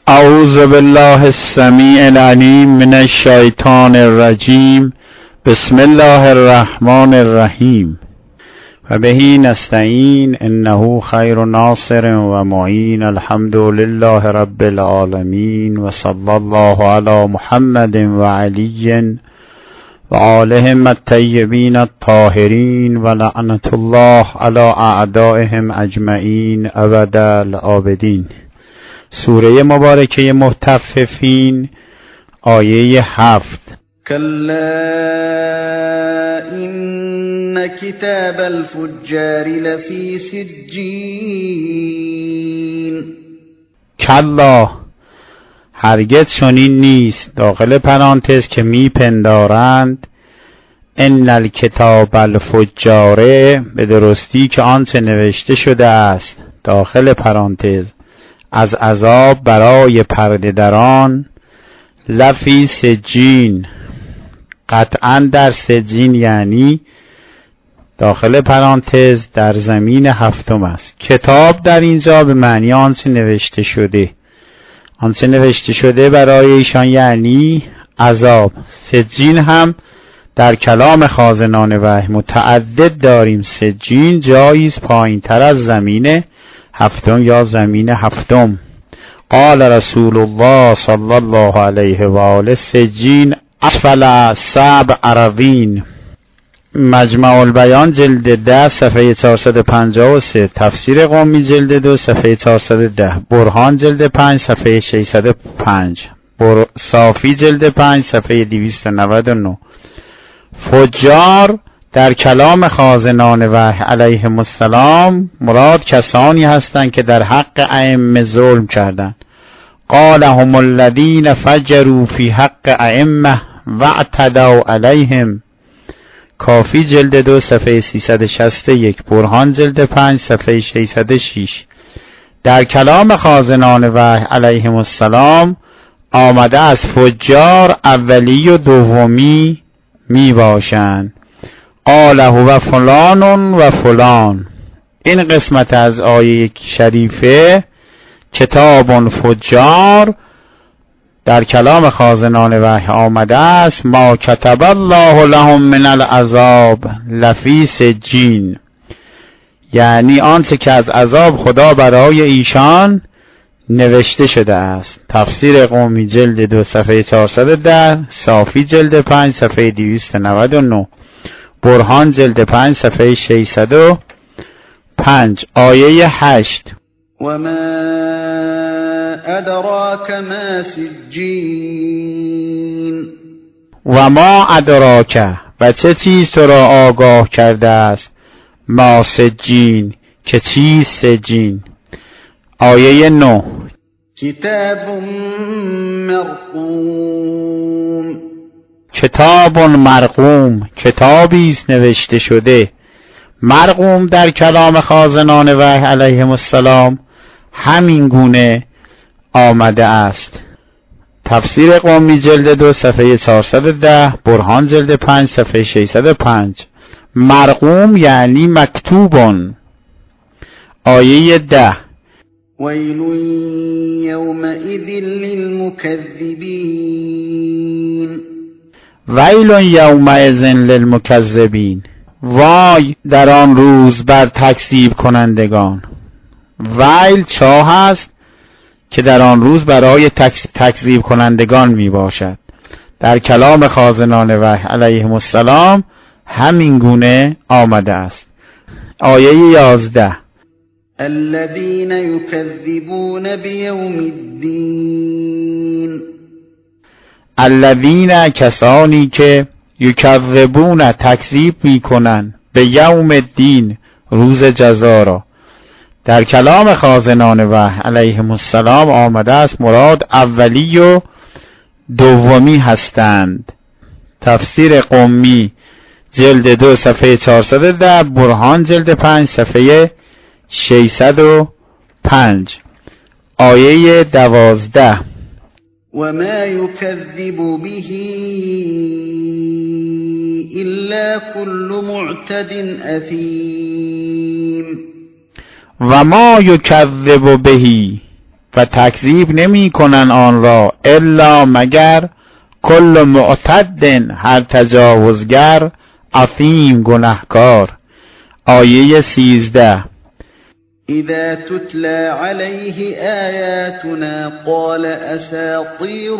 اعوذ بالله السمیع العلیم من الشیطان الرجیم. بسم الله الرحمن الرحیم. و بهی نستعین انه خیر ناصر و معین. الحمد لله رب العالمین و صلی الله علی محمد و علی و آلهم الطیبین الطاهرین و لعنت الله علی اعدائهم اجمعین ابد الآبدین. سوره مبارکه مطففین آیه 7. کلا این کتاب الفجار لفی سجین. کلا هرگز چنین نیست، داخل پرانتز که میپندارند، ان الکتاب الفجار، به درستی که آنچه نوشته شده است داخل پرانتز از عذاب برای پرده دران، لفی سجین، قطعا در سجین، یعنی داخل پرانتز در زمین هفتم است. کتاب در اینجا به معنی آنچه نوشته شده، آنچه نوشته شده برای ایشان یعنی عذاب. سجین هم در کلام خازنان وحی متعدد داریم. سجین جاییست پایین تر از زمین هفتم یا زمین هفتم. قال رسول الله صلی الله علیه و آله سجین اسفل 7 اراضین. مجمع البیان جلد 10 صفحه 453. تفسیر قمی جلد 2 صفحه 410. برهان جلد 5 صفحه 605. صافی جلد 5 صفحه 299. فجار در کلام خازنان وحی علیهم السلام مراد کسانی هستند که در حق ائمه ظلم کردند. قال هم الذین فجروا فی حق ائمه واعتدوا علیهم. کافی جلد 2 صفحه 361. برهان جلد 5 صفحه 606. در کلام خازنان وحی علیهم السلام آمده از فجار اولی و دومی می باشند. قال هو فلان و فلان. این قسمت از آیه شریفه کتاب فجار در کلام خازنان وحی آمده است ما کتب الله لهم من العذاب لفی سجین، یعنی آنچه که از عذاب خدا برای ایشان نوشته شده است. تفسیر قمی جلد 2 صفحه 410. صافی جلد 5 صفحه 299. برهان جلد 5 صفحه 605. آیه 8. و ما ادراک ما سجین. و ما ادراک، و چه چیز تو را آگاه کرده است، ما سجین، که چیز سجین. آیه 9. کتاب مرقوم. کتاب مرقوم، کتابی است نوشته شده. مرقوم در کلام خازنان وحی علیهم السلام همین گونه آمده است. تفسیر قمی جلد 2 صفحه 410. برهان جلد 5 صفحه 605. مرقوم یعنی مکتوبون. آیه 10. ویل یومئذ للمکذبین. ویل یومئذ للمکذبین، وای در آن روز بر تکذیب کنندگان. ویل چاه است که در آن روز برای تکذیب کنندگان می باشد. در کلام خازنان وحی علیهم السلام همین گونه آمده است. آیه 11. الذين يكذبون بيوم الدين. الذين، کسانی که یکذبون تکذیب میکنن، به یوم الدین، روز جزا را. در کلام خازنان وحی علیهم السلام آمده است مراد اولی و دومی هستند. تفسیر قمی جلد 2 صفحه 410. برهان جلد 5 صفحه 605. آیه 12. و ما یکذب به الا كل معتد اثیم. و ما یکذب به، و تکذیب نمی کنن آن را الا مگر کل معتد هر تجاوزگر اثیم گنهکار. آیه 13. اذا تتلى عليه آیاتنا قال اساطیر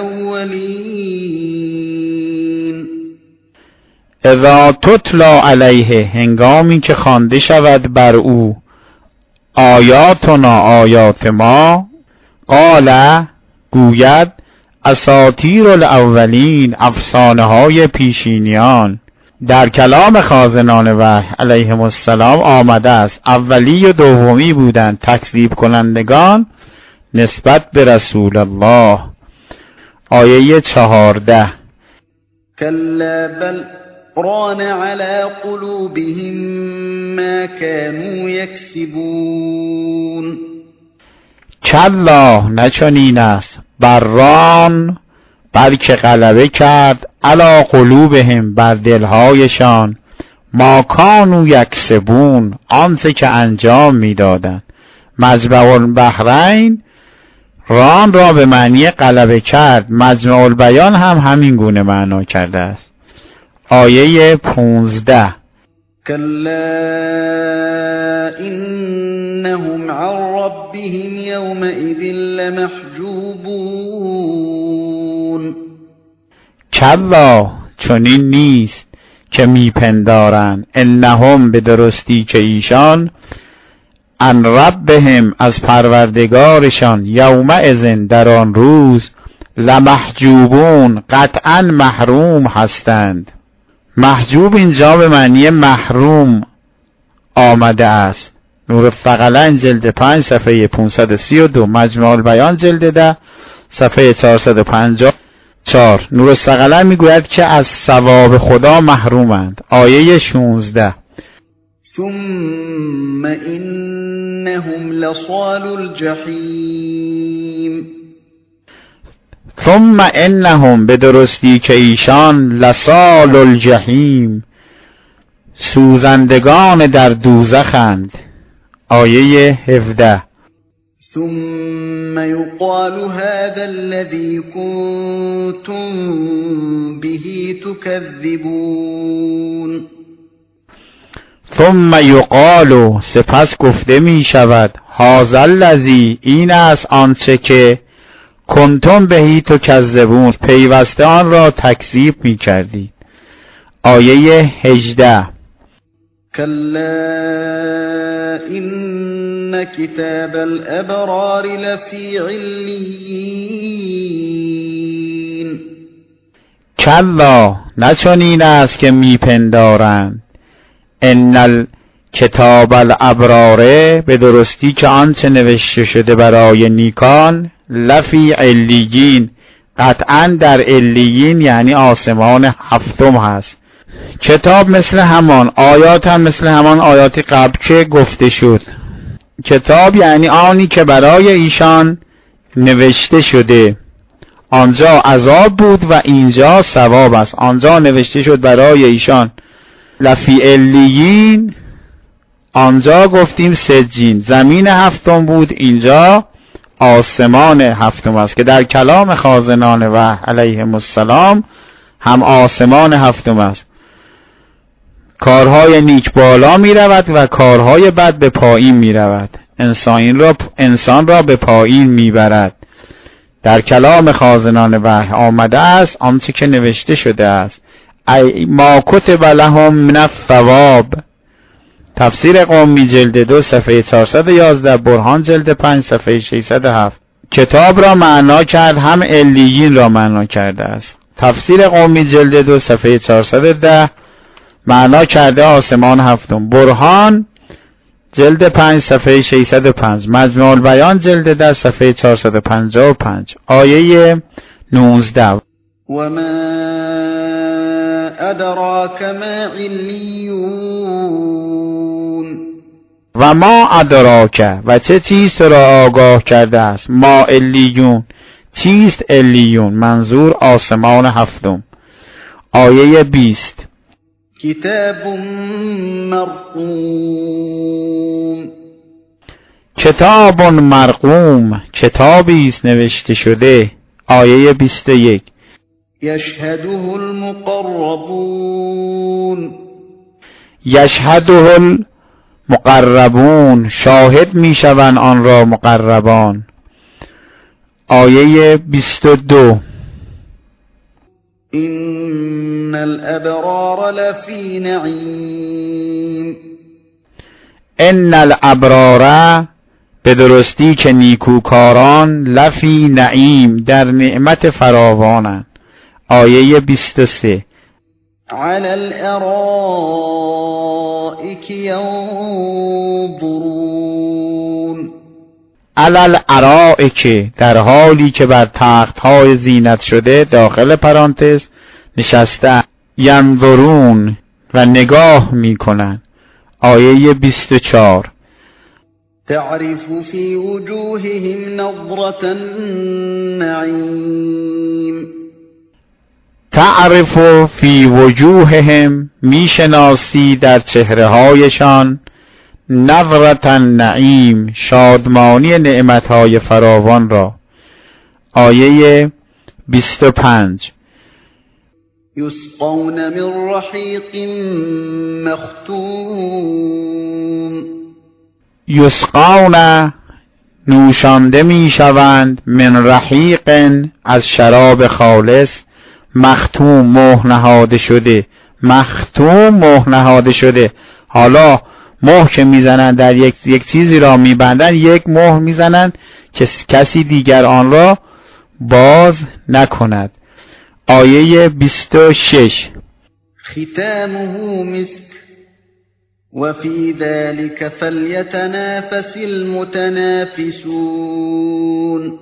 الاولین. اذا تتلى علیه، هنگامی که خوانده شود بر او آیاتنا، آیات ما، قال گوید اساطیر الاولین، افسانه های پیشینیان. در کلام خازنان وحی علیهم السلام آمده است اولی و دومی بودند تکذیب کنندگان نسبت به رسول الله. آیه 14. کلا بل ران على قلوبهم ما كانوا یکسبون. کلا، نچنین است، بران بلکه غلبه کرد علی قلوبهم، بر دلهایشان، ما کانوا یکسبون، آنچه که انجام میدادند. مجمع البحرین ران را به معنی غلبه کرد، مجمع البیان هم همین گونه معنا کرده است. آیه 15. کلا انهم عن ربهم یومئذ لمحجوبون. کلا، چنین نیست که میپندارند، انهم، به درستی که ایشان، عن ربهم، از پروردگارشان، یومئذ، در آن روز، لمحجوبون، قطعا محروم هستند. محجوب اینجا به معنی محروم آمده است. نور الثقلین جلد 5 صفحه 532، مجمع البیان جلد 10 صفحه 454. نور الثقلین میگوید که از ثواب خدا محرومند. آیه 16. ثم انهم لصال الجحیم. ثم انهم، به درستی که ایشان، لصال الجحیم، سوزندگان در دوزخند. آیه 17. ثم يقال هذا الذي كنتم به تكذبون. ثم یقال، سپس گفته می شود، هذا الذی، این است آنچه که، کنتم بهی تکذبون، پیوسته آن را تکذیب می کردید. آیه 18. کلا ان کتاب الابرار لفی علیین. کلا، نچنین است که میپندارند، ان کتاب الابرار، به درستی که آنچه نوشته شده برای نیکان، لفی علیین، قطعا در علیین یعنی آسمان هفتم هست. کتاب مثل همان، آیات هم مثل همان آیات قبل که گفته شد. کتاب یعنی آنی که برای ایشان نوشته شده. آنجا عذاب بود و اینجا ثواب است. آنجا نوشته شد برای ایشان لفی علیین، آنجا گفتیم سجین. زمین هفتم بود، اینجا آسمان هفتم است که در کلام خازنان وحی علیهم السلام هم آسمان هفتم است. کارهای نیک بالا می رود و کارهای بد به پایین می رود. انسان را به پایین می برد. در کلام خازنان وحی آمده است آنچه که نوشته شده است. ای ما کتب لهم من الثواب. تفسیر قمی جلد 2 صفحه 411، برهان جلد 5 صفحه 607. کتاب را معنا کرد، هم علیین را معنا کرده است. تفسیر قمی جلد 2 صفحه 410 معنا کرده آسمان هفتم. برهان جلد 5 صفحه 605. مجمع البیان جلد 10 صفحه 455. آیه 19. و ما ادراک ما علیون. و ما ادراک، و چه چیز تو را آگاه کرده است، ما علیون، چیست علیون؟ منظور آسمان هفتم. آیه 20. کتاب مرقوم. کتاب مرقوم، کتابی است نوشته شده. آیه 21. یشهده المقربون، یشهده المقربون، شاهد میشوند آن را مقربان. آیه 22. این الابرار لفی نعیم، ان الابرار، به درستی که نیکوکاران، لفی نعیم، در نعمت فراوانند. آیه 23. علی الارائک ینظرون، علی الارائک، در حالی که بر تختهای زینت شده، داخل پرانتز، نشسته، ینظرون، و نگاه میکنند. آیه 24. تعرف فی وجوههم نظرة النعیم، تعرف فی وجوههم، میشناسی در چهره هایشان، نظرة النعیم، شادمانی نعمتهای فراوان را. آیه 25. یسقون من رحیق مختوم، یسقون، نوشانده میشوند، من رحیق، از شراب خالص، مختوم، مهر نهاده شده. مختوم، مهر نهاده شده. حالا مهر که میزنن در یک چیزی را میبندن، یک مهر میزنن که کسی دیگر آن را باز نکند. آیه 26. ختامه مسک وفي ذلك فليتنافس المتنافسون،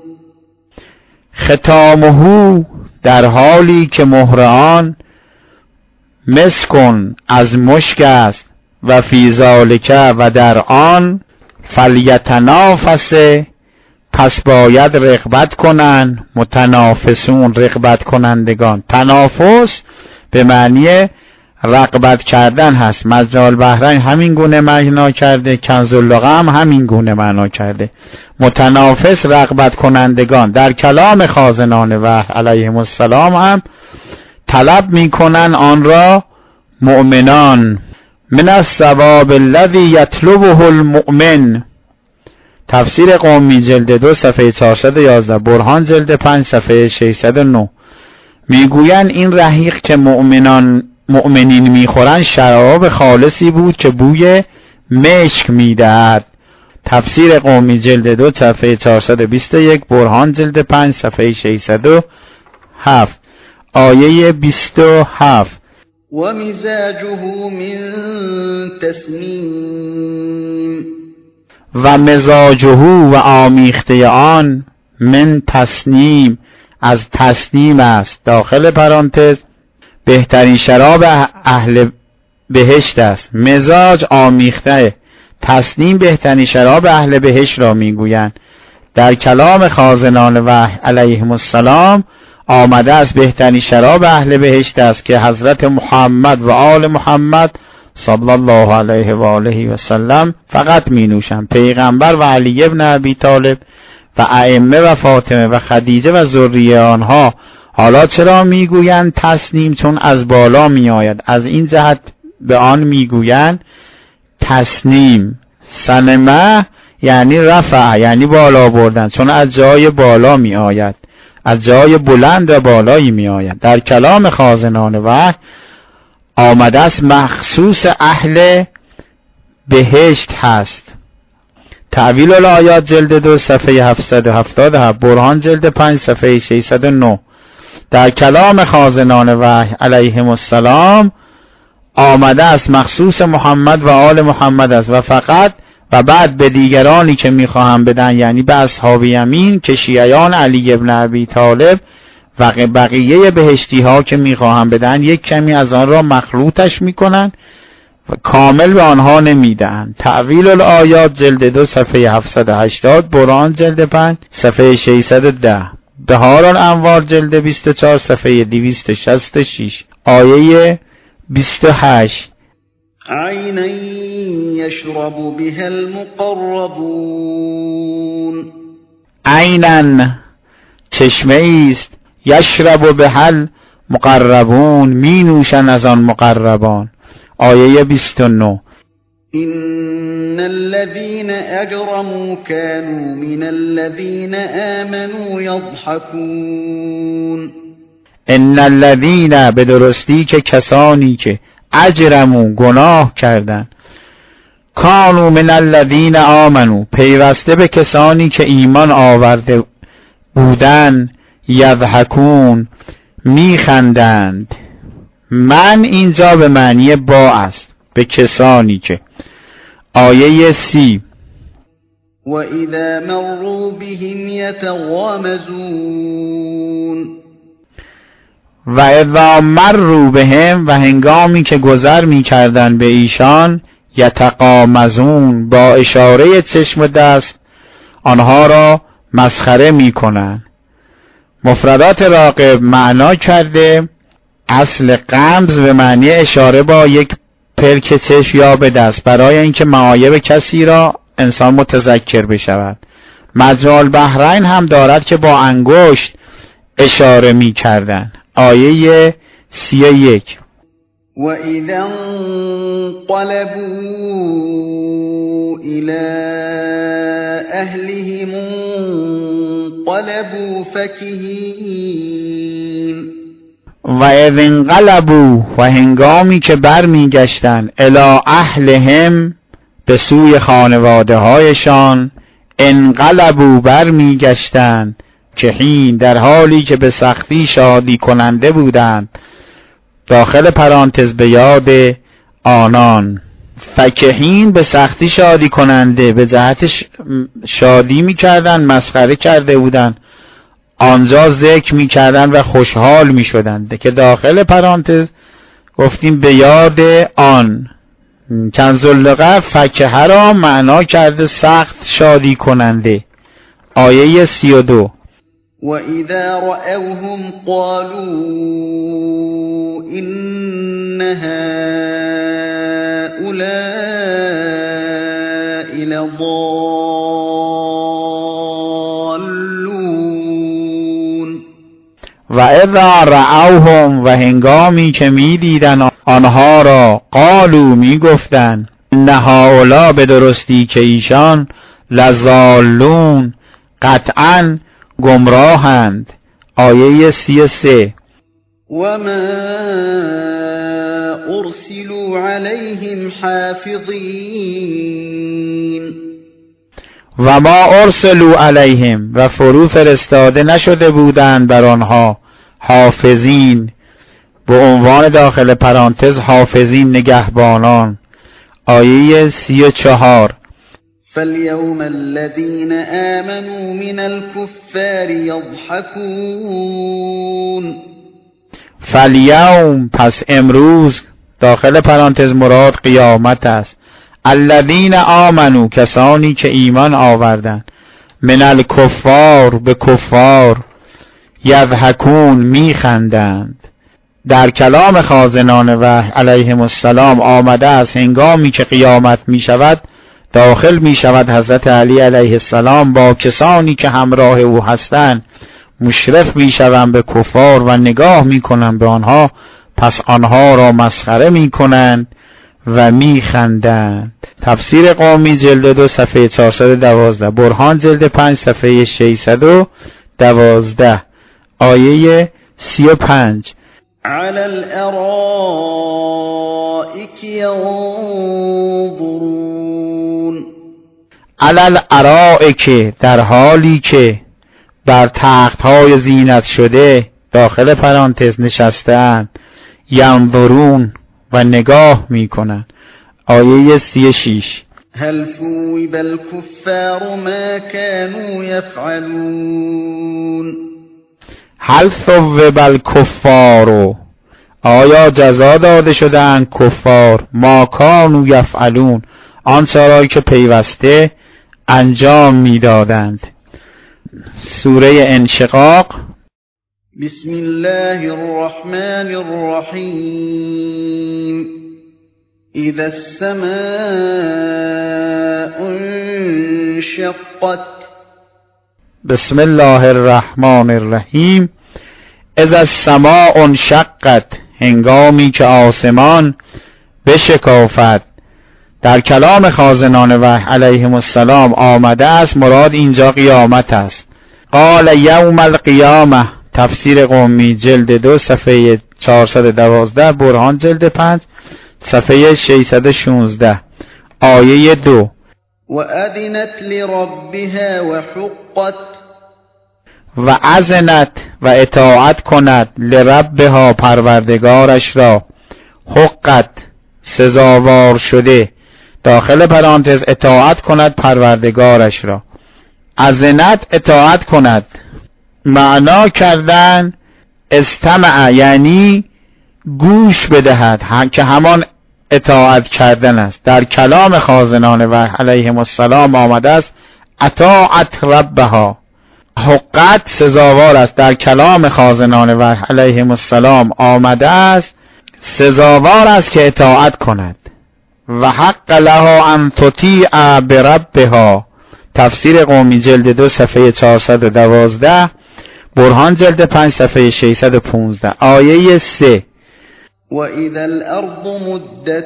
ختامه، در حالی که مهر آن، مسکن، از مشک است، و فی ذلک، و در آن، فلیتنافس، پس باید رغبت کنند، متنافسون، رغبت کنندگان. تنافس به معنی رغبت کردن هست. مجمع البحرین همین گونه معنا کرده، کنز اللغه هم همین گونه معنا کرده. متنافس، رغبت کنندگان. در کلام خازنان وحی علیهم السلام هم طلب میکنن آن را مؤمنان. من الثواب الذی یطلبه المؤمن، تفسیر قمی جلد 2 صفحه 411، برهان جلد 5 صفحه 609. میگویند این رحیق که مؤمنین میخورن شراب خالصی بود که بوی مشک میدهد. تفسیر قمی جلد 2 صفحه 421، برهان جلد 5 صفحه 607. آیه 27. و مزاجه من تسنیم، و مزاجه، و آمیخته آن، من تسنیم، از تسنیم است. داخل پرانتز، بهترین شراب اهل بهشت است. مزاج، آمیخته. تسنیم، بهترین شراب اهل بهشت را میگویند. در کلام خازنان وحی علیهم السلام آمده است بهترین شراب اهل بهشت است که حضرت محمد و آل محمد صلی الله علیه و آله و سلم فقط می نوشند. پیغمبر و علی ابن ابی طالب و ائمه و فاطمه و خدیجه و ذریه آنها. حالا چرا میگویند تسنیم؟ چون از بالا می آید. از این جهت به آن میگویند تسنیم. سنمه یعنی رفع، یعنی بالا بردن، چون از جای بالا می آید، از جای بلند و بالایی می آید. در کلام خازنان وحی آمده است مخصوص اهل بهشت هست. تعویل الآیات جلد 2 صفحه 777، برهان جلد 5 صفحه 609. در کلام خازنان وحی علیهم السلام آمده است مخصوص محمد و آل محمد است و فقط و بعد به دیگرانی که میخواهم بدن، یعنی به اصحاب یمین که شیعیان علی ابن ابی طالب و بقیه بهشتی ها که میخواهم بدن، یک کمی از آن را مخلوطش میکنن و کامل به آنها نمیدن. تعویل الآیات جلد 2 صفحه 780، برهان جلد 5 صفحه 610، بهار الانوار جلد 24 صفحه 266. آیه 28. عَيْنًا يَشْرَبُ بِهَا الْمُقَرَّبُونَ عیناً چشمه است، یشرب بها المقربون می نوشن از آن مقربان. آیه 29. إِنَّ الَّذِينَ أَجْرَمُوا كَانُوا مِنَ الَّذِينَ آمَنُوا يَضْحَكُونَ ان الذین، به درستی که کسانی که اجرموا گناه کردند، کانوا من الذین آمنوا پیوسته به کسانی که ایمان آورده بودند، یضحکون میخندند. من اینجا به معنی با است، به کسانی که. آیه 30. وَإِذَا مَرُّوا بِهِمْ يَتَغَامَزُونَ و اذا مروا بهم، و هنگامی که گذر می‌کردند به ایشان، یتغامزون با اشاره چشم و دست آنها را مسخره می‌کنند. مفردات راغب معنا کرده اصل غمز به معنی اشاره با یک پلک چشم یا به دست برای اینکه معایب کسی را انسان متذکر بشود. مجمع البحرین هم دارد که با انگشت اشاره می کردن. آیه 31. وَإِذَا انقلبوا إِلَى أَهْلِهِمْ انقلبوا فَكِهِينَ و اذ انقلبوا، و هنگامی که برمیگشتند، الی اهلهم به سوی خانواده هایشان، انقلبوا برمیگشتند، کهین در حالی که به سختی شادی کننده بودند، داخل پرانتز به یاد آنان. فکهین به سختی شادی کننده، به جهت شادی میکردن، مسخره کرده بودن، آنجا ذکر میکردن و خوشحال میشدند که داخل پرانتز گفتیم به یاد آن. کنز اللغة فکهه را معنا کرده سخت شادی کننده. آیه 32. وَإِذَا رَأَوْهُمْ قَالُوا إِنَّ هَؤُلَاءِ لَضَالُّونَ و اذا رأوهم، و هنگامی که میدیدن آنها را، قالوا میگفتند، ان هؤلاء به درستی که ایشان، لضالون قطعاً گمراهند. آیه 33. وَمَا أُرْسِلُوا عَلَيْهِمْ حَافِظِينَ و ما ارسلوا علیهم، و فرو فرستاده نشده بودند بر آنها حافظین، به عنوان داخل پرانتز حافظین نگهبانان. آیه 34. فَالْيَوْمَ الَّذِينَ آمَنُوا مِنَ الْكُفَّارِ يَضْحَكُونَ فالیوم، پس امروز، داخل پرانتز مراد قیامت است. الذین آمنوا، کسانی که ایمان آوردند، من الکفار، به کفار، یضحکون میخندند. در کلام خازنان وحی علیهم السلام آمده است هنگامی که قیامت می شود، داخل می شود حضرت علی علیه السلام با کسانی که همراه او هستند، مشرف می شوند به کفار و نگاه می کنند به آنها، پس آنها را مسخره می کنند و می خندند. تفسیر قومی جلد 2 صفحه 412، برهان جلد 5 صفحه 612. آیه 35. عَلَى الْأَرَائِكِ يَنظُرُونَ عَلَى الْأَرَائِکِ، در حالی که بر تخت‌های زینت شده، داخل پرانتز نشسته‌اند، ینظرون و نگاه می‌کنند. آیه 36. هل ثوب الكفار ما كانوا يفعلون هل ثوب الکفار، آیا جزا داده شدند کفار، ما کانوا یفعلون، آنچه را که پیوسته انجام میدادند. سوره انشقاق. بسم الله الرحمن الرحیم إذا السماء انشقت. بسم الله الرحمن الرحیم. اذا السماء انشقت، هنگامی که آسمان بشکافد. در کلام خازنان وحی علیهم السلام آمده است، مراد اینجا قیامت است. قال یوم القیامه، تفسیر قمی جلد 2 صفحه 412، برهان جلد 5 صفحه 616، آیه 2. وأذنت لربها وحقت. و اذنت و اطاعت کند، لربها پروردگارش را، حقت سزاوار شده، داخل پرانتز اطاعت کند پروردگارش را. اذنت اطاعت کند، معنا کردن استمع یعنی گوش بدهد، که همان اطاعت کردن است. در کلام خازنان وحی علیهم السلام آمده است اطاعت ربها، حقت سزاوار است. در کلام خازنان وحی علیهم السلام آمده است سزاوار است که اطاعت کند. و حق لها ان تطیع بربها، تفسیر قمی جلد 2 صفحه 412، برهان جلد 5 صفحه 615، آیه 3. و اذا الارض مدت.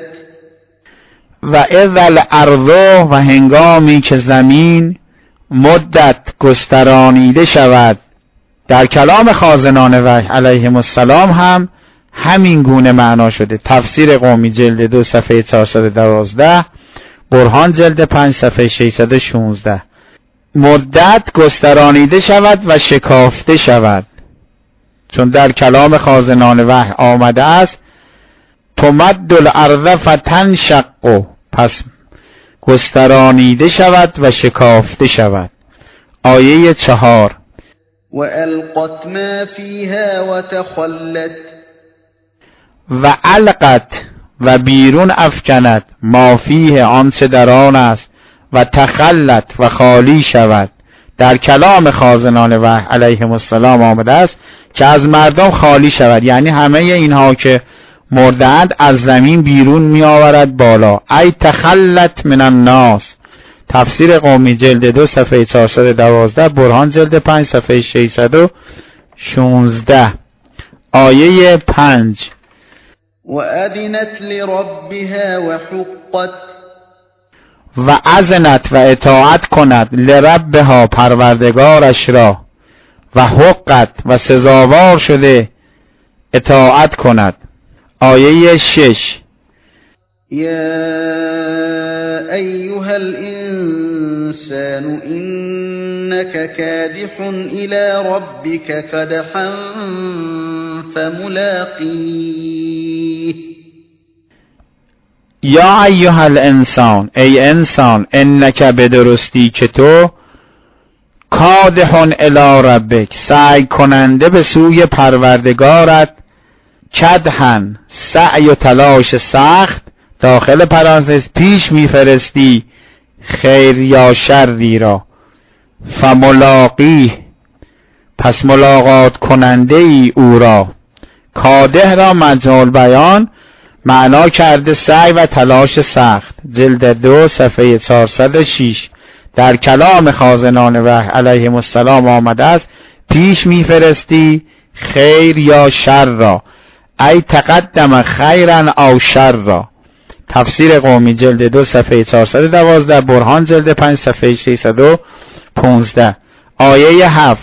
و اذا الارض، و هنگامی که زمین مدت گسترانیده شود. در کلام خازنان وحی علیهم السلام هم همین گونه معنا شده. تفسیر قمی جلد 2 صفحه 412، برهان جلد 5 صفحه 616. مدت گسترانیده شود و شکافته شود، چون در کلام خازنان وحی آمده است تمد الارض فتنشق، پس گسترانیده شود و شکافته شود، آیه 4. و القت ما فیها و تخلت. و القت و بیرون افکند، ما فیه آنچه در آن است، و تخلت و خالی شود. در کلام خازنان وحی علیهم السلام آمده است که از مردم خالی شود، یعنی همه اینها که مردند از زمین بیرون می آورد بالا. ای تخلت من الناس، تفسیر قمی جلد 2 صفحه 412، برهان جلد 5 صفحه 616، آیه 5. و اذنت لربها و حقت. و اذنت و اطاعت کند، لربها پروردگارش را، و حقت و سزاوار شده اطاعت کند، آیه 6. یا ایها الانسان انک کادح الى ربک کدحا فملاقیه. یا ایها الانسان، ای انسان، انک بدرستی که تو، کادح الی ربک سعی کننده به سوی پروردگارت، کدحا سعی و تلاش سخت، داخل پرانتز پیش میفرستی خیر یا شری را، فملاقیه پس ملاقات کننده ای او را. کادح را مجهول بیان معنا کرده سعی و تلاش سخت، جلد 2 صفحه 406. در کلام خازنان وحی علیهم السلام آمده است پیش میفرستی خیر یا شر را، ای تقدم خیرا او شر را. تفسیر قمی جلد 2 صفحه 412، برهان جلد 5 صفحه 615، آیه 7.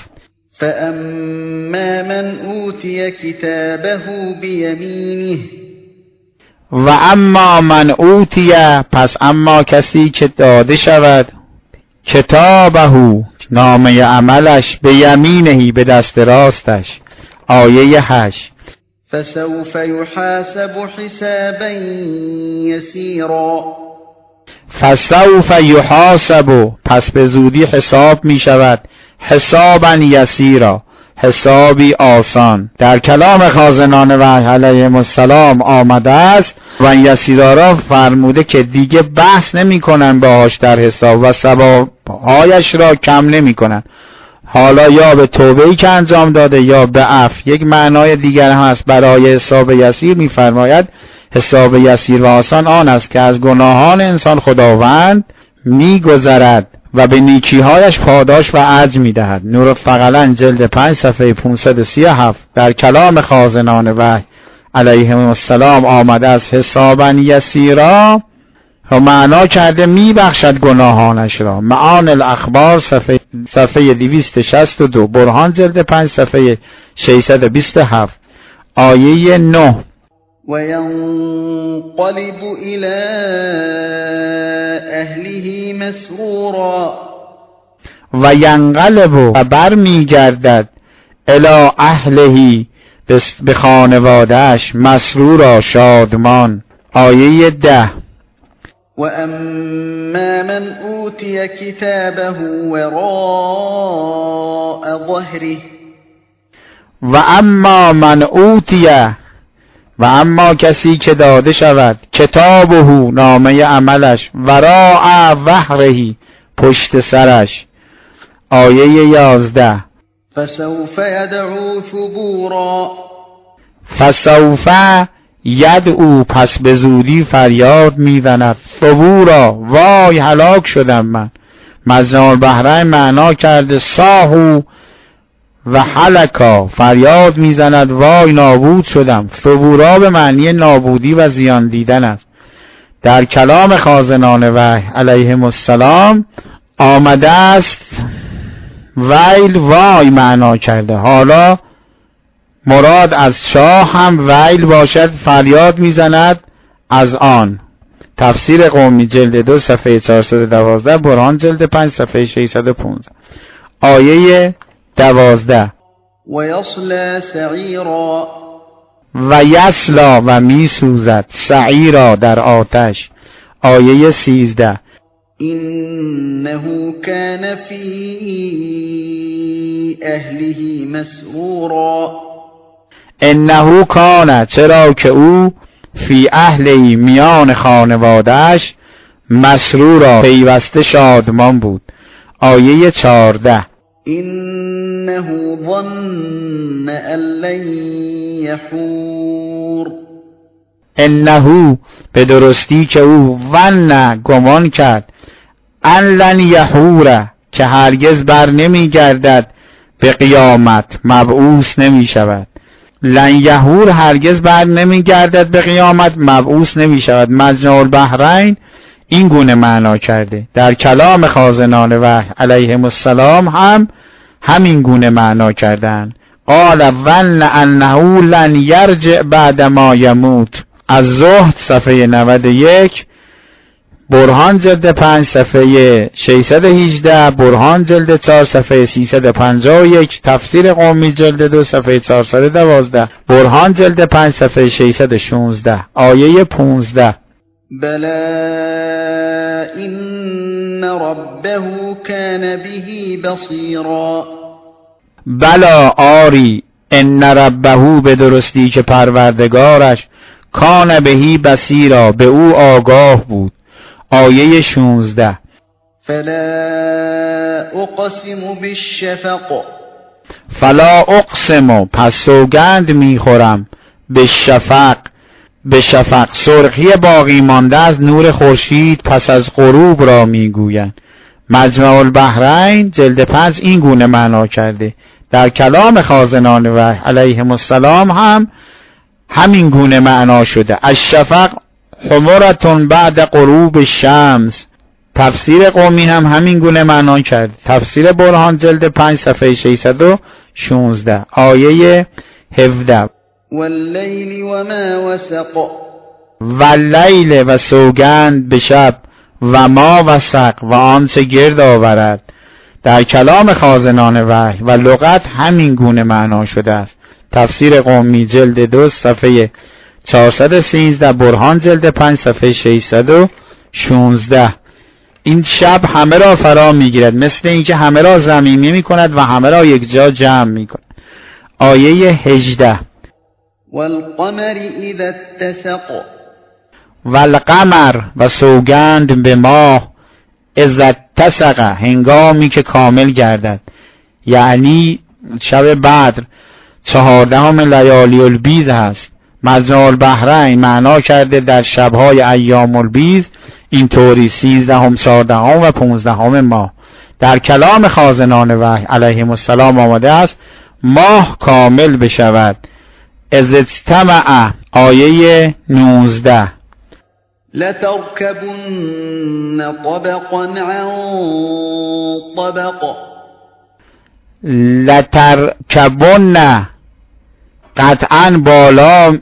فاما من اوتی کتابه بیمینه. و اما من اوتی، پس اما کسی که داده شود کتابه نامه عملش، به یمینهی به دست راستش، آیه 8. فسوف یحاسب حسابا یسیرا. فسوف یحاسب پس به زودی حساب می شود، حسابا یسیرا حسابی آسان. در کلام خازنان وحی علیهم السلام آمده است و یسیرا را فرموده که دیگه بحث نمی کنن باهاش در حساب و ثوابهایش را کم نمی کنن، حالا یا به توبه‌ای که انجام داده یا به عفو. یک معنای دیگر هم است برای حساب یسیر، می فرماید حساب یسیر و آسان آن است که از گناهان انسان خداوند می‌گذرد و به نیکی‌هایش پاداش و اجر می‌دهد. نور الثقلین جلد 5 صفحه 537 در کلام خازنان وحی علیهم السلام آمده از حسابا یسیرا و معنا کرده میبخشد گناهانش را. معان الاخبار صفحه 262 برهان جلد 5 صفحه 627 آیه 9 وَيَنْقَلِبُ إِلَى أَهْلِهِ مَسْرُورًا و ینقلب و برمیگردد الی اهله به خانوادهش مسرورا شادمان. آیه 10 وَأَمَّا مَنْ أُوتِيَ كِتَابَهُ وَرَاءَ ظَهْرِهِ و اما من اوتیه و اما کسی که داده شود کتابه نامه عملش وراء ظهره پشت سرش. آیه 11 فسوف يدعو ثبورا فسوف یدعو پس به زودی فریاد میزند ثبورا وای هلاک شدم من. مجمع البحرین معنا کرده ساهو و هلکا فریاد میزند وای نابود شدم. ثبورا به معنی نابودی و زیان دیدن است. در کلام خازنان وحی علیهم السلام آمده است ویل وای معنا کرده. حالا مراد از شاه هم ویل باشد فریاد میزند از آن. تفسیر قومی جلد 2 صفحه 412 برهان جلد 5 صفحه 615 آیه 12 وَيَصْلَى سَعِيرًا و یسلا و میسوزد سعیرا در آتش. آیه 13 إِنَّهُ كَانَ فِي أَهْلِهِ مَسْرُورًا انه کان چرا که او فی اهلی میان خانوادهش مسرورا پیوسته شادمان بود. آیه 14 إِنَّهُ ظَنَّ أَن لَّن يَحُورَ انه به درستی که او ظن گمان کرد ان لن یحور که هرگز بر نمی گردد به قیامت مبعوث نمی شود. لن یحور هرگز بر نمی گردد به قیامت مبعوث نمی شود. مجمع البحرین این گونه معنا کرده. در کلام خازنان وحی علیهم السلام هم همین گونه معنا کردن. قال ظن انه لن یرجع بعد ما یموت. از زهد صفحه 91 برهان جلد 5 صفحه 618 برهان جلد 4 صفحه 351 تفسیر قومی جلد 2 صفحه 412 برهان جلد 5 صفحه 616 آیه 15 بَلَى إِنَّ رَبَّهُ كَانَ بِهِ بَصِيرًا بلا آری ان ربه به درستی که پروردگارش کان بهی بصیرا به او آگاه بود. آیه 16 فلا اقسم بالشفق فلا اقسم پس سوگند میخورم به شفق سرخی باقی مانده از نور خورشید پس از غروب را میگویند. مجمع البحرین جلد 5 این گونه معنا کرده. در کلام خازنان وحی علیهم السلام هم همین گونه معنا شده. الشفق حمرتون بعد غروب الشمس. تفسیر قومی هم همین گونه معنا کرد. تفسیر برهان جلد 5 صفحه 616 آیه 17 واللیل و ما وسق واللیل و سوگند به شب و ما وسق و آنچه گرد آورد. در کلام خازنان وحی و لغت همین گونه معنا شده است. تفسیر قومی جلد 2 صفحه 413 برهان جلد 5 صفحه 616 این شب همه را فرا میگیرد مثل اینکه همه را ضمیمه میکند و همه را یک جا جمع میکند. آیه 18 والقمر اذا اتسق والقمر و سوگند به ماه اذا اتسق هنگامی که کامل گردد، یعنی شب بدر 14 لیالی البیض هست. مجمع البحرین معنا کرده در شبهای ایام البیض اینطوری 13 14 و 15 ماه. در کلام خازنان وحی علیهم السلام آمده است ماه کامل بشود. اذ اجتمع آیه 19. لتركبن طبقا عن طبق. لترکبن قطعا بالا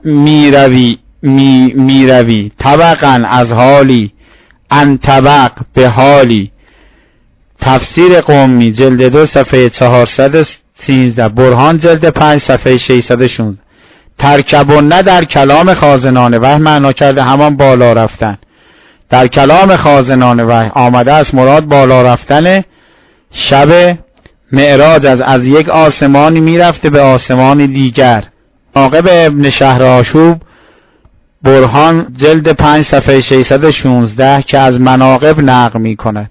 میروی طبقا از حالی، ان طبق به حالی. تفسیر قمی جلد 2 صفحه 413، برهان جلد 5 صفحه 616. ترکبن در کلام خازنان وحی معنا کرده همان بالا رفتن. در کلام خازنان وحی آمده است مراد بالا رفتن شب معراج از یک آسمانی میرفته به آسمان دیگر. عاقب ابن شهر آشوب برهان جلد 5 صفحه 616 که از مناقب نقل می کند.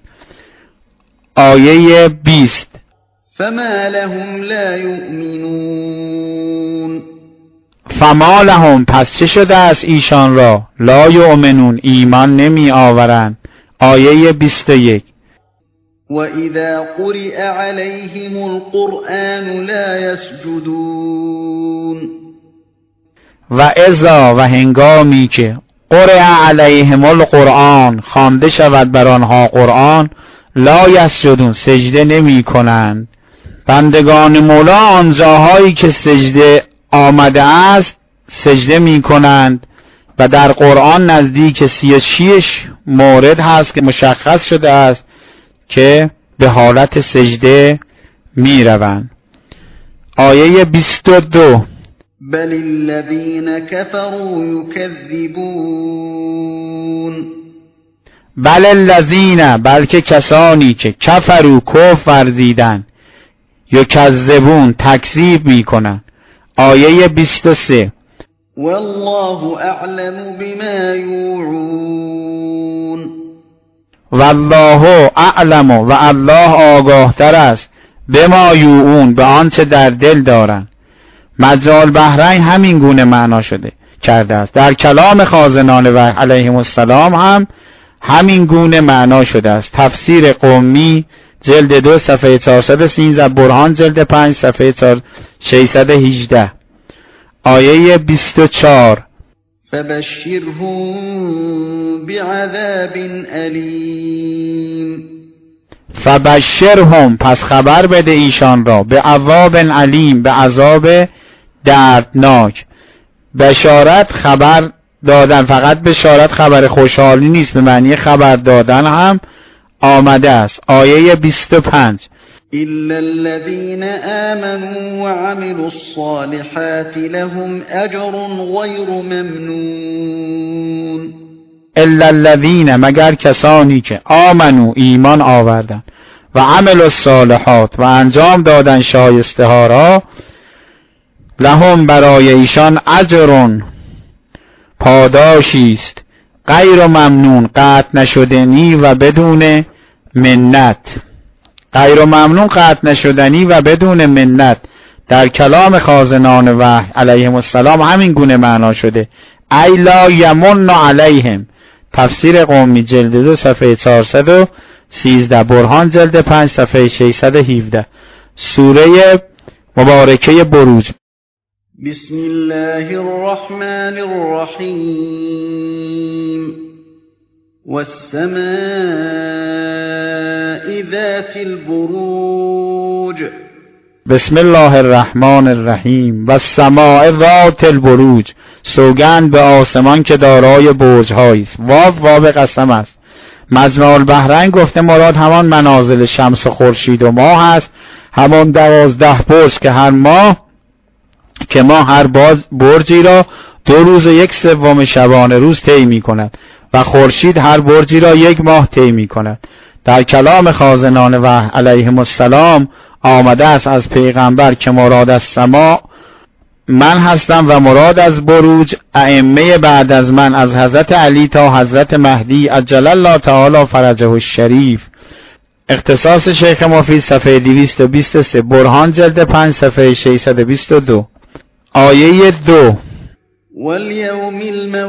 آیه 20. فما لهم لا یؤمنون. فما لهم پس چه شده است ایشان را لا یؤمنون ایمان نمی آورند. آیه 21. وَإِذَا قُرِئَ عَلَيْهِمُ الْقُرْآنُ لَا يَسْجُدُونَ. و اذا و هنگامی که قرئ علیهم القرآن خوانده شود بر آنها قرآن لا یسجدون سجده نمی کنند. بندگان مولا آنجاهایی که سجده آمده است سجده می کنند و در قرآن نزدیک 36 مورد هست که مشخص شده است که به حالت سجده می روند. آیه 22. بل الذین کفروا یکذبون. بل الذین بلکه کسانی که کفروا کفر ورزیدن یکذبون تکذیب می کنند. آیه 23. والله اعلم بما یوعون. والله اعلم و الله آگاه تر است بما یوعون به آنچه در دل دارند. مجمع البحرین همین گونه معنا شده کرده است. در کلام خازنان وحی علیهم السلام هم همین گونه معنا شده است. تفسیر قمی جلد 2 صفحه 413، برهان جلد 5 صفحه 618. آیه 24. فبشرهم بعذاب علیم. فبشرهم پس خبر بده ایشان را به عذاب علیم به عذاب دردناک. بشارت خبر دادن، فقط بشارت خبر خوشحالی نیست، به معنی خبر دادن هم آمده است. آیه 25. إلا الذين آمنوا وعملوا الصالحات لهم أجر غير ممنون. الا الذين مگر کسانی که آمنو ایمان آوردن و عملوا الصالحات و انجام دادن شایسته ها را لهم برای ایشان اجر پاداشی است غیر ممنون قطع نشدنی و بدون منت. غیر ممنون قطع نشدنی و بدون منت در کلام خازنان وحی علیهم السلام همین گونه معنا شده. ای لا یمن علیهم. تفسیر قمی جلد 2 صفحه 413، برهان جلد 5 صفحه 617. سوره مبارکه بروج. بسم الله الرحمن الرحیم. والسماء ذات البروج. بسم الله الرحمن الرحیم. والسماء ذات البروج. سوگند به آسمان که دارای برج هاییست. واو قسم است. مجمع البحرین گفته مراد همان منازل شمس و خورشید و ماه است، همان 12 برج که ماه هر برجی را 2 روز و 1/3 شبانه روز طی می کند و خورشید هر برجی را 1 ماه طی می کند. در کلام خازنان وحی علیهم السلام آمده است از پیغمبر که مراد از سما من هستم و مراد از بروج ائمه بعد از من از حضرت علی تا حضرت مهدی عجل الله تعالی فرجه الشریف. اختصاص شیخ مفید صفحه 223، برهان جلد 5 صفحه 622. آیه 2. والیوم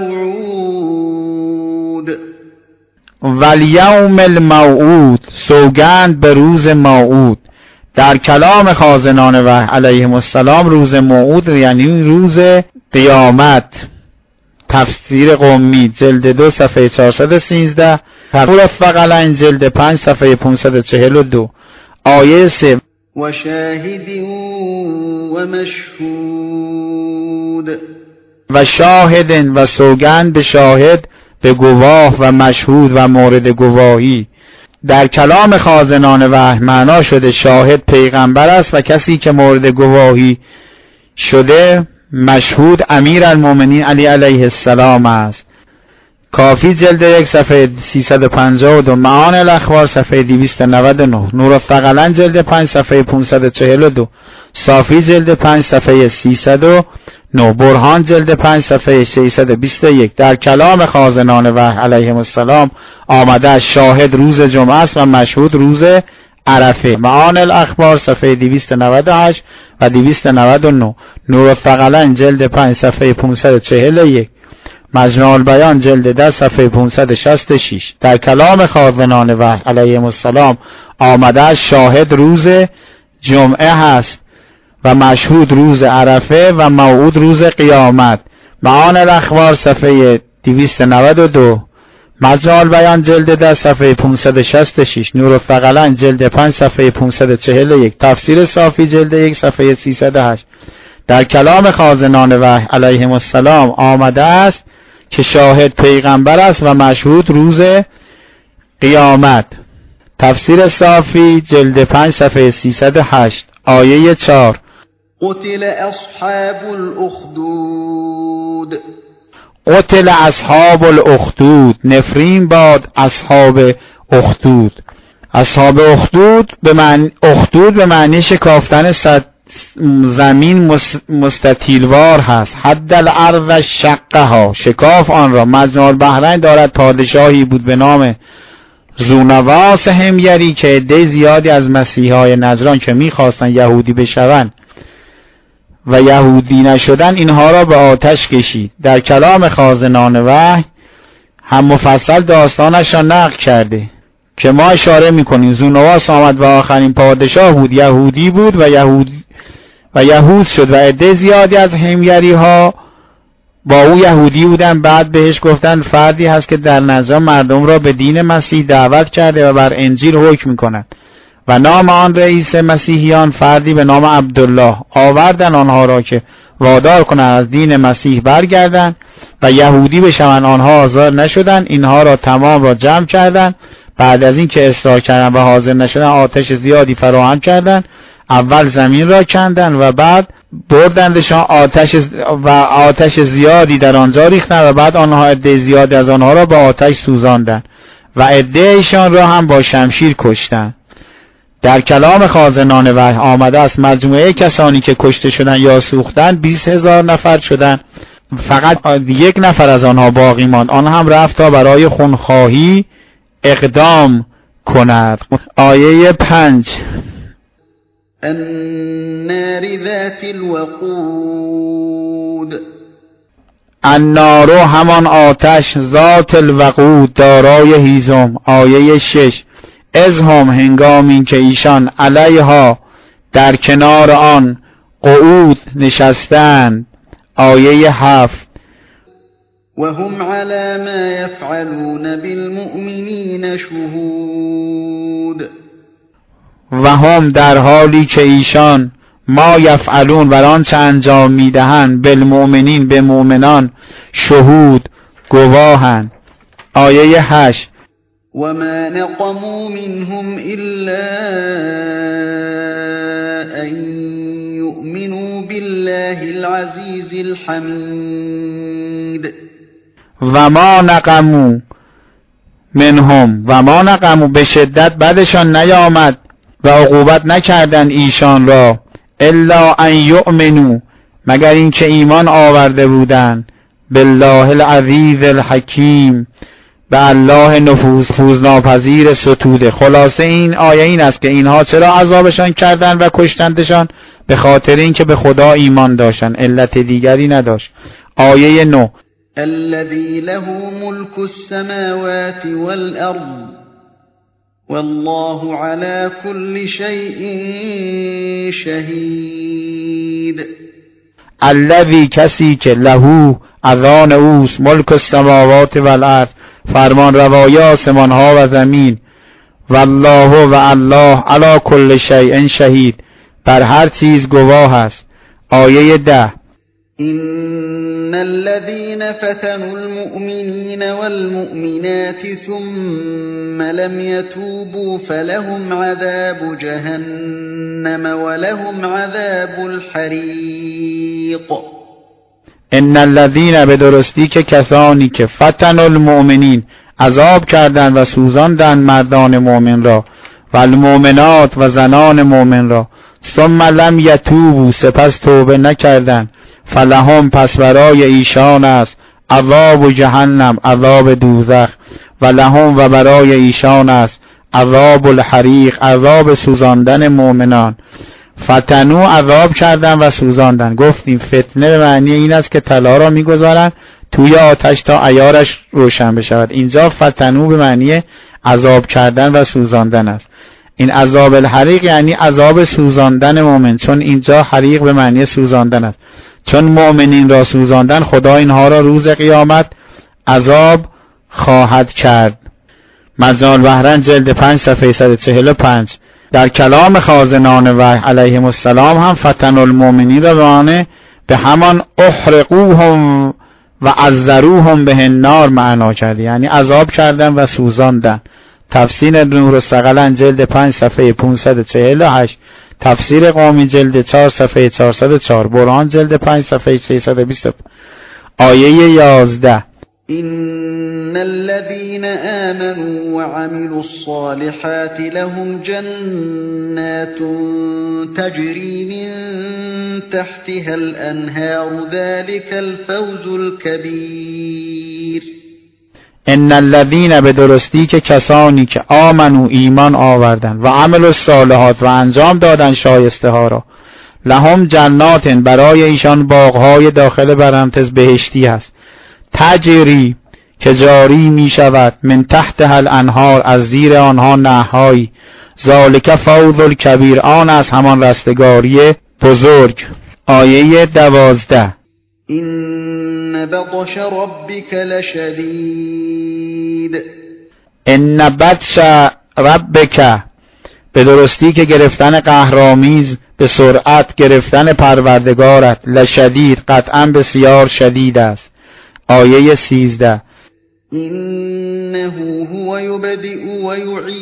الموعود والیوم الموعود، سوگند به روز موعود. در کلام خازنان وحی علیهم السلام روز موعود یعنی روز قیامت. تفسیر قمی جلد 2 صفحه 413، تفسیر الثقلین جلد 5 صفحه 542. آیه 3 و شاهد و مشهود، و شاهد و سوگند به شاهد، به گواه و مشهود و مورد گواهی. در کلام خازنان وحی معنا شده شاهد پیغمبر است و کسی که مورد گواهی شده مشهود امیرالمومنین علی علیه السلام است. کافی جلد 1 صفحه 352، معان الاخبار صفحه 299، نور الثقلین جلد 5 صفحه 542، صافی جلد 5 صفحه 309، برهان جلد 5 صفحه 621. در کلام خازنان وحی علیهم السلام آمده شاهد روز جمعه است و مشهود روز عرفه. معان الاخبار صفحه 298 و 299، نور الثقلین جلد 5 صفحه 541، مجموع البیان جلد 10 صفحه 566. در کلام خازنان وحی علیهم السلام آمده شاهد روز جمعه هست و مشهود روز عرفه و موعود روز قیامت. معان الاخبار صفحه 292، مجموع البیان جلد 10 صفحه 566، نور الثقلین جلد 5 صفحه 541، تفسیر صافی جلد 1 صفحه 308. در کلام خازنان وحی علیهم السلام آمده است که شاهد پیغمبر است و مشهود روز قیامت. تفسیر صافی جلد 5 صفحه 308. آیه 4 قتل اصحاب الاخدود، قتل اصحاب الاخدود، نفرین باد اصحاب اخدود. اصحاب اخدود به معنی شکافتن زمین مستطیلوار هست. حد الارض شقها، شکاف آن را. مجموع البحرین دارد پادشاهی بود به نام ذونواس حمیری که عده زیادی از مسیحای نجران که میخواستن یهودی بشوند و یهودی نشدن اینها را به آتش کشید. در کلام خازنان وحی هم مفصل داستانش را نقل کرده که ما اشاره میکنیم. ذونواس آمد و آخرین پادشاه بود، یهودی بود و یهود شد و عده زیادی از حمیری ها با او یهودی بودن. بعد بهش گفتن فردی هست که در نجران مردم را به دین مسیح دعوت کرده و بر انجیل حکم میکند و نام آن رئیس مسیحیان فردی به نام عبدالله. آوردن آنها را که وادار کنند از دین مسیح برگردند و یهودی بشوند. آنها حاضر نشدند. اینها را تمام را جمع کردند. بعد از این که اصرار کردند و حاضر نشدند آتش زیادی فراهم کردند. اول زمین را کندند و بعد بردندشان آتش زیادی در آنجا ریختند و بعد آنها عده زیادی از آنها را به آتش سوزاندند و عده ایشان را هم با شمشیر کشتند. در کلام خازنان وحی آمده است مجموعه کسانی که کشته شدند یا سوختند 20,000 نفر شدند. فقط 1 نفر از آنها باقی ماند، آن هم رفت تا برای خونخواهی اقدام کند. آیه 5 النار ذات الوقود، النار همان آتش، ذات الوقود دارای هیزم. آیه 6 از هم هنگامی که ایشان علیها در کنار آن قعود نشستند. آیه 7 و هم علی ما یفعلون بالمؤمنین شهود، و هم در حالی که ایشان ما یفعلون بر آنچه انجام میدهند بالمؤمنین به مؤمنان شهود گواهند. آیه 8 و ما نقموا منهم الا ان یؤمنوا بالله العزیز الحمید، و ما نقموا به شدت بدشان نیامد و عقوبت نکردند ایشان را الا ان یؤمنوا مگر اینکه ایمان آورده بودند بالله العزیز الحکیم، به الله نفوذ ناپذیر ستوده. خلاصه این آیه این است که اینها چرا عذابشان کردند و کشتندشان؟ به خاطر اینکه به خدا ایمان داشتند، علت دیگری نداشت. آیه 9 الذي له ملك السماوات والأرض والله على كل شيء شهید. الذی کسی که له از آن اوست ملک السماوات والارض فرمان روایی آسمان ها و زمین والله و الله علی کل شیء شهید بر هر چیز گواه است. آیه 10 إن الذين فتنوا المؤمنين والمؤمنات ثم لم يتوبوا فلهم عذاب جهنم ولهم عذاب الحریق. ان الذين به درستی که کسانی که فتنوا المؤمنین عذاب کردند و سوزاندند مردان مؤمن را و المؤمنات و زنان مؤمن را ثم لم یتوبوا سپس توبه نکردند فلهم پس برای ایشان است عذاب جهنم عذاب دوزخ و لهم و برای ایشان است عذاب الحریق عذاب سوزاندن مؤمنان. فتنو عذاب کردن و سوزاندن. گفتیم فتنه به معنی این است که طلا را میگذارن توی آتش تا عیارش روشن بشود. اینجا فتنو به معنی عذاب کردن و سوزاندن است. این عذاب الحریق یعنی عذاب سوزاندن مؤمن، چون اینجا حریق به معنی سوزاندن است. چون مؤمنین را سوزاندن خدا اینها را روز قیامت عذاب خواهد کرد. مجموع البحرین جلد 5 صفحه 145. در کلام خازنان وحی علیهم السلام هم فتن المؤمنین را معنی به همان احرقوهم و عذروهم به النار معنا کرد، یعنی عذاب کردن و سوزاندن. تفسیر نور الثقلین جلد 5 صفحه 548، تفسیر قومی جلد 4 صفحه 404، برهان جلد 5 صفحه 620. آیه 11 إن الذين آمنوا وعملوا الصالحات لهم جنات تجري من تحتها الأنهار ذلك الفوز الكبير. ان الذين به درستی که کسانی که آمنو ایمان آوردن و عمل الصالحات و انجام دادن شایسته ها را لهم جنات برای ایشان باغهای داخل برانتز بهشتی است تجری که جاری می شود من تحت الانهار از زیر آنها نهرهایی ذالک فوز الکبیر آن از همان رستگاری بزرگ. آیه 12 این بطش ربک لشدید. ان بطش ربک به درستی که گرفتن قهرآمیز به سرعت گرفتن پروردگارت لشدید قطعا بسیار شدید است. آیه 13 إنه هو یبدئ و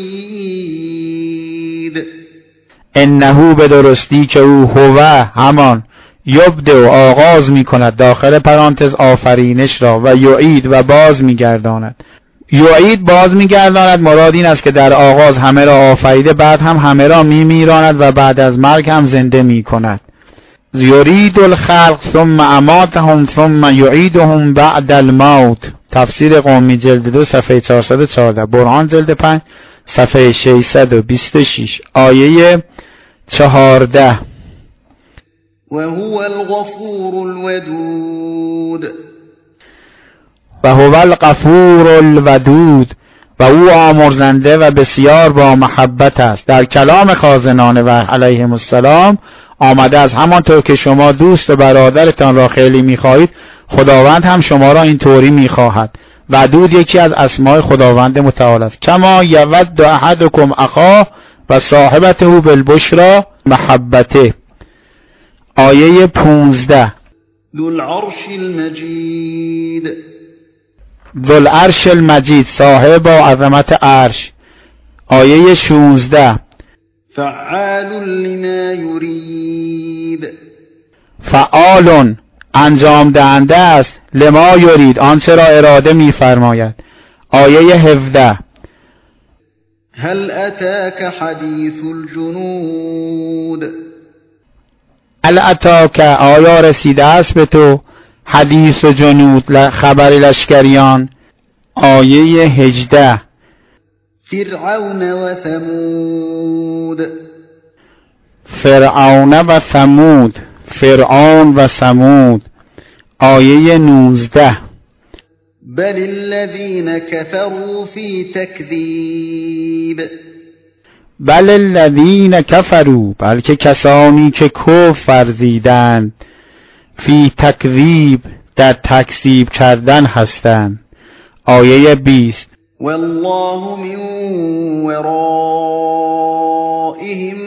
یعید. انه به درستی که او هو همان یبدئ آغاز می کند داخل پرانتز آفرینش را و یعید و باز می گرداند. یعید باز می گرداند مراد این است که در آغاز همه را آفریده بعد هم همه را می میراند و بعد از مرگ هم زنده می کند. یرید الخلق ثم اماتهم ثم یعیدهم بعد الموت. تفسیر قومی جلد 2 صفحه 414، برهان جلد 5 صفحه 626. آیه 14 و هو الغفور الودود. و هو الغفور الودود و او آمرزنده و بسیار با محبت است. در کلام خازنان وحی علیهم السلام آمده از همانطور که شما دوست برادرتان را خیلی می‌خواهید خداوند هم شما را این طوری می‌خواهد. ودود یکی از اسماء خداوند متعال است. کما یود احدکم اخاه و صاحبته بالبشرى محبته. آیه 15 ذوالعرش المجید. ذوالعرش المجید صاحب عظمت عرش. آیه 16 فعال لما یرید. فعال انجام دهنده است لما یرید آنچه را اراده می‌فرماید. آیه 17 هل اتاک حدیث الجنود. هل اتاک آیا رسیده است به تو حدیث و جنود خبر لشکریان. آیه 18 فرعون و ثمود. فرعون و ثمود فرعون و ثمود. آیه 19. بل الذين كفروا في تكذیب. بل الذین کفروا، بلکه کسانی که کفر ورزیدند، فی تکذیب، در تکذیب کردن هستند. آیه 20. والله من ورائهم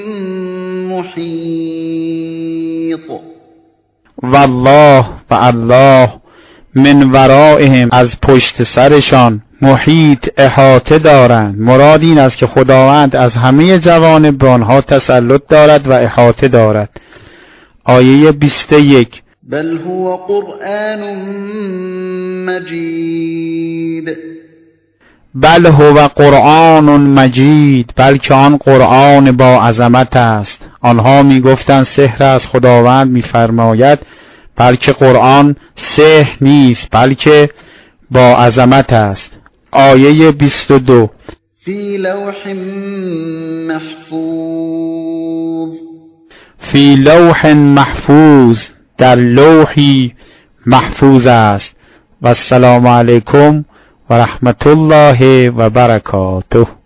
محیط. والله، و الله، من ورائهم، از پشت سرشان، محیط، احاطه دارند. مراد این است که خداوند از همه جوانب به آنها تسلط دارد و احاطه دارد. آیه 21. بل هو قرآن مجید. بل هو قرآن مجید، بلکه آن قرآن با عظمت است. آنها می گفتند سحر از خداوند می فرماید، بلکه قرآن سحر نیست، بلکه با عظمت است. آیه 22. فی لوح محفوظ. فی لوح محفوظ، در لوحی محفوظ است. و السلام علیکم و رحمت الله و برکاته.